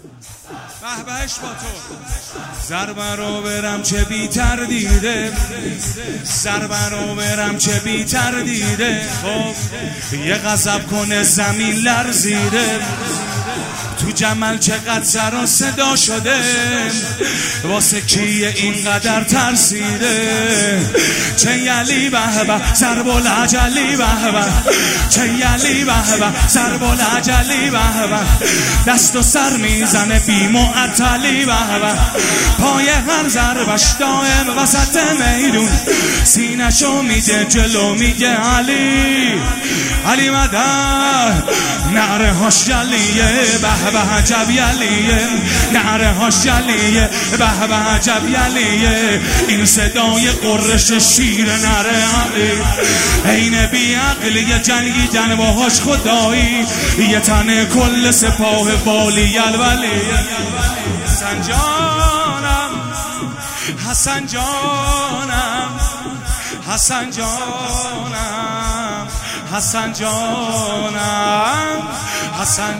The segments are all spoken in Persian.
به بهش با تو ضربه رو برم چه بی تردیده، ضربه رو برم چه بی تردیده. خب یه غضب کنه زمین لرزیده، تو جمل چقدر سر و صدا شده، واسه کیه اینقدر ترسیده. چه یلی به به ضرب العجلی به به، چه یلی به به ضرب العجلی به به. دست و سر میزنه بی معطلی به به، پای هر ضربش دائم وسط میدون، سینه‌شو میده جلو میگه علی علی مدد. نعره هاش جلیه به به عجب یلیه، نعره هاش جلیه به به عجب یلیه. این صدای قرش شیر نعره علی، عین بی عقلی جنگیدن باهاش خدایی، یه تن کل سپاه بالی الولی. حسن جانم حسن جانم حسن جانم حسن جانم حسن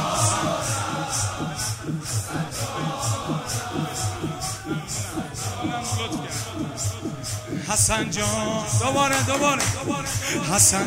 حسن جان. دوباره حسن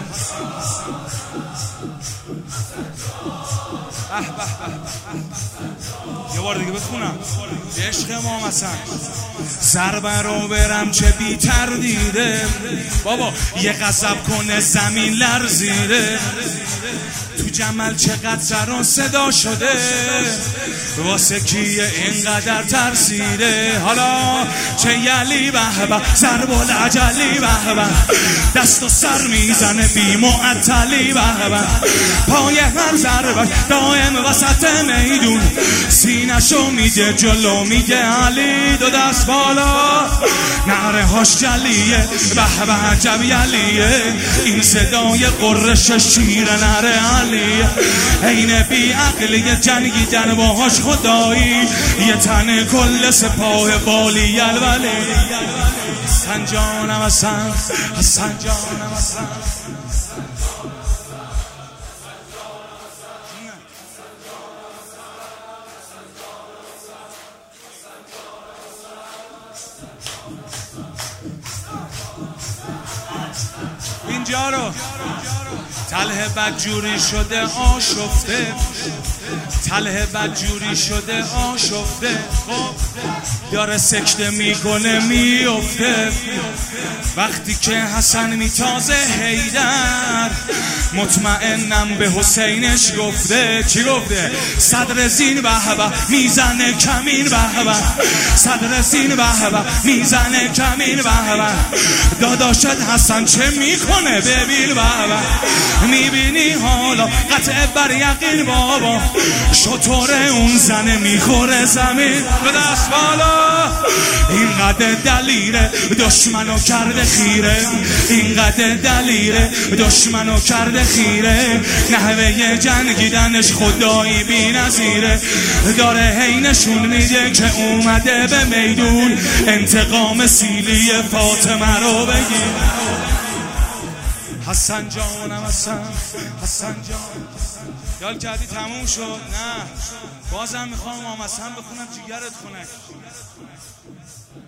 یه بار دیگه بخونم عشق ما مثلا. ضربه رو برم چه بی تردیده، بابا یه غضب کنه زمین لرزیده، تو جمل چقدر سر و صدا شده، واسه کیه اینقدر ترسیده. حالا چه یلی به به ضرب العجلی به به، دست و سر میزنه بی معطلی به به، پای هر ضربش دائم وسط میدون، سینه‌شو میده جلو میگه علی. دو دست بالا نعره هاش جلیه به به عجب یلیه، این صدای قرش شیر نعره علی، عین بی عقلی جنگیدن باهاش خدایی، یه تن کل سپاه بالی الولی. حسن جانم حسن حسن جانم حسن. اینجا رو تله بدجوری شده آشفته، تله بدجوری شده آشفته. خب داره سکته میکنه میفته، وقتی که حسن میتازه حیدر، مطمئنم به حسینش گفته. چی گفته؟ صدر زین به به میزنه کمین به به، صدر زین به به میزنه کمین به به. داداشت حسن چه میکنه ببین به به، میبینی حالا قطع بر یقین بابا، شطور اون زنه میخوره زمین. به دست بالا اینقدر دلیره دشمنو کرده خیره، اینقدر دلیره دشمنو کرده خیره، نحوه جنگیدنش خدایی بی نظیره، داره هی نشون میده که اومده به میدون، انتقام سیلی فاطمه رو بگیر. حسن جانم حسن حسن جان. یال کردی تموم شد؟ نه بازم میخوام آمسن بخونم جیگرت خونه.